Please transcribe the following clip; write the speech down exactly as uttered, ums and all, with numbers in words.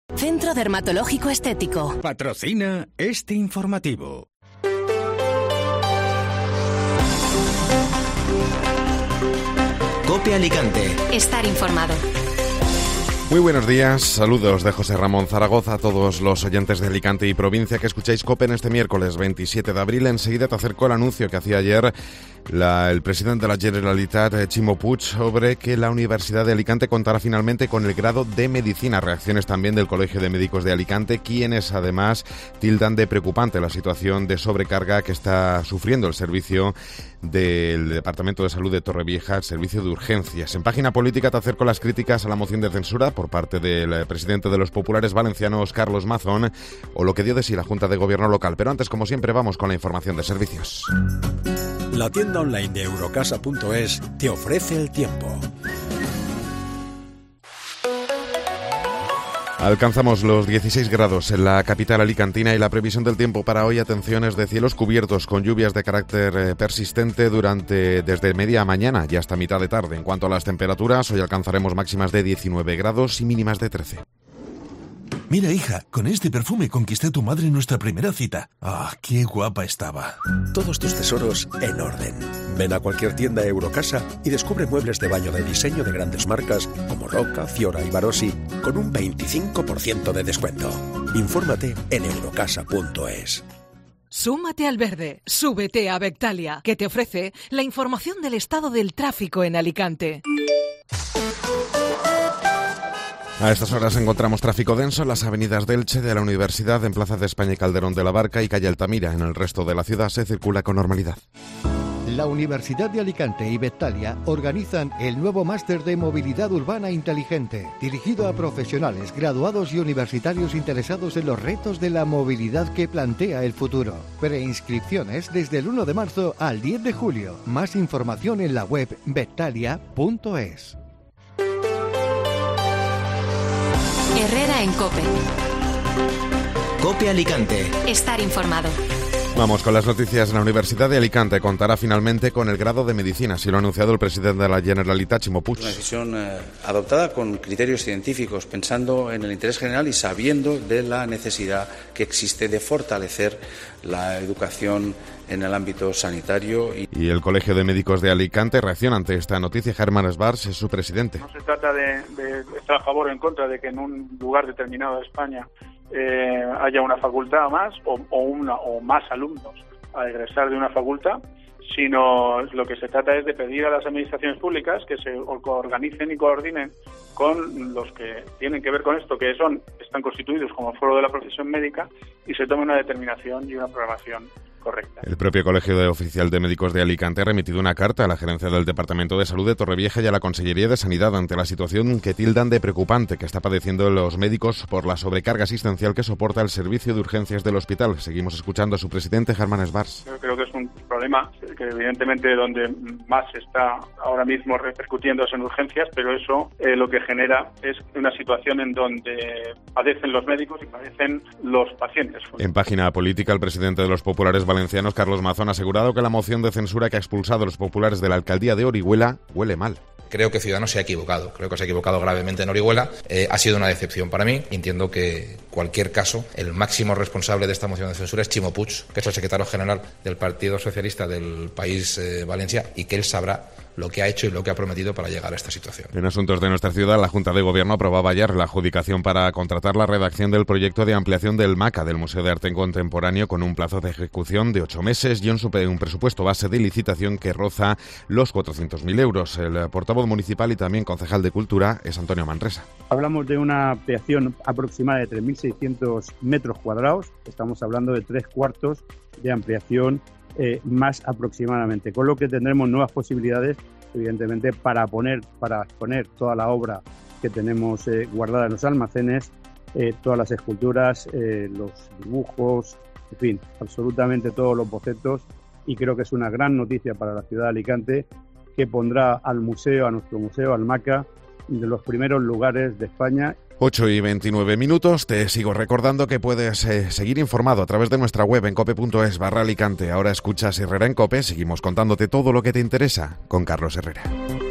Centro Dermatológico Estético. Patrocina este informativo. COPE Alicante. Estar informado. Muy buenos días, saludos de José Ramón Zaragoza a todos los oyentes de Alicante y provincia que escucháis COPE en este miércoles veintisiete de abril. Enseguida te acerco el anuncio que hacía ayer la, el presidente de la Generalitat, Ximo Puig, sobre que la Universidad de Alicante contará finalmente con el grado de Medicina. Reacciones también del Colegio de Médicos de Alicante, quienes además tildan de preocupante la situación de sobrecarga que está sufriendo el servicio del Departamento de Salud de Torrevieja, el servicio de urgencias. En página política te acerco las críticas a la moción de censura por parte del presidente de los populares valencianos, Carlos Mazón, o lo que dio de sí la Junta de Gobierno local. Pero antes, como siempre, vamos con la información de servicios. La tienda online de Eurocasa punto es te ofrece el tiempo. Alcanzamos los dieciséis grados en la capital alicantina y la previsión del tiempo para hoy, atención, es de cielos cubiertos con lluvias de carácter eh, persistente durante desde media mañana y hasta mitad de tarde. En cuanto a las temperaturas, hoy alcanzaremos máximas de diecinueve grados y mínimas de trece. Mira, hija, con este perfume conquisté a tu madre en nuestra primera cita. ¡Ah, qué guapa estaba! Todos tus tesoros en orden. Ven a cualquier tienda Eurocasa y descubre muebles de baño de diseño de grandes marcas como Roca, Fiora y Barossi con un veinticinco por ciento de descuento. Infórmate en Eurocasa punto es. Súmate al verde, súbete a Bectalia, que te ofrece la información del estado del tráfico en Alicante. A estas horas encontramos tráfico denso en las avenidas de Elche, de la Universidad, en Plaza de España y Calderón de la Barca y calle Altamira. En el resto de la ciudad se circula con normalidad. La Universidad de Alicante y Bectalia organizan el nuevo máster de movilidad urbana inteligente, dirigido a profesionales, graduados y universitarios interesados en los retos de la movilidad que plantea el futuro. Preinscripciones desde el uno de marzo al diez de julio. Más información en la web bectalia punto es. Herrera en COPE. COPE Alicante. Estar informado. Vamos con las noticias. La Universidad de Alicante contará finalmente con el grado de Medicina, así lo ha anunciado el presidente de la Generalitat, Ximo Puig. Una decisión eh, adoptada con criterios científicos, pensando en el interés general y sabiendo de la necesidad que existe de fortalecer la educación en el ámbito sanitario. Y, y el Colegio de Médicos de Alicante reacciona ante esta noticia. Germán Esbars es su presidente. No se trata de, de estar a favor o en contra de que en un lugar determinado de España eh, haya una facultad más o, o, una, o más alumnos a egresar de una facultad, sino lo que se trata es de pedir a las administraciones públicas que se organicen y coordinen con los que tienen que ver con esto, que son están constituidos como foro de la profesión médica, y se tome una determinación y una programación correcta. El propio Colegio de Oficial de Médicos de Alicante ha remitido una carta a la gerencia del Departamento de Salud de Torrevieja y a la Consellería de Sanidad ante la situación que tildan de preocupante que está padeciendo los médicos por la sobrecarga asistencial que soporta el servicio de urgencias del hospital. Seguimos escuchando a su presidente, Germán Esbars. Yo creo que es un problema que evidentemente donde más está ahora mismo repercutiendo es en urgencias, pero eso eh, lo que genera es una situación en donde padecen los médicos y padecen los pacientes. En página política, el presidente de los populares valencianos, Carlos Mazón, ha asegurado que la moción de censura que ha expulsado a los populares de la alcaldía de Orihuela huele mal. Creo que Ciudadanos se ha equivocado, creo que se ha equivocado gravemente en Orihuela. Eh, ha sido una decepción para mí. Entiendo que, en cualquier caso, el máximo responsable de esta moción de censura es Ximo Puig, que es el secretario general del Partido Socialista del país eh, Valencia, y que él sabrá lo que ha hecho y lo que ha prometido para llegar a esta situación. En asuntos de nuestra ciudad, la Junta de Gobierno aprobaba ayer la adjudicación para contratar la redacción del proyecto de ampliación del MACA, del Museo de Arte Contemporáneo, con un plazo de ejecución de ocho meses y un, super, un presupuesto base de licitación que roza los cuatrocientos mil euros. El portavoz municipal y también concejal de Cultura es Antonio Manresa. Hablamos de una ampliación aproximada de tres mil seiscientos metros cuadrados. Estamos hablando de tres cuartos de ampliación Eh, más aproximadamente, con lo que tendremos nuevas posibilidades, evidentemente, para poner, para exponer toda la obra que tenemos eh, guardada en los almacenes, eh, todas las esculturas, eh, los dibujos, en fin, absolutamente todos los bocetos, y creo que es una gran noticia para la ciudad de Alicante, que pondrá al museo, a nuestro museo, al MACA, de los primeros lugares de España. ocho y veintinueve minutos. Te sigo recordando que puedes eh, seguir informado a través de nuestra web en cope punto es barra Alicante. Ahora escuchas Herrera en COPE. Seguimos contándote todo lo que te interesa con Carlos Herrera.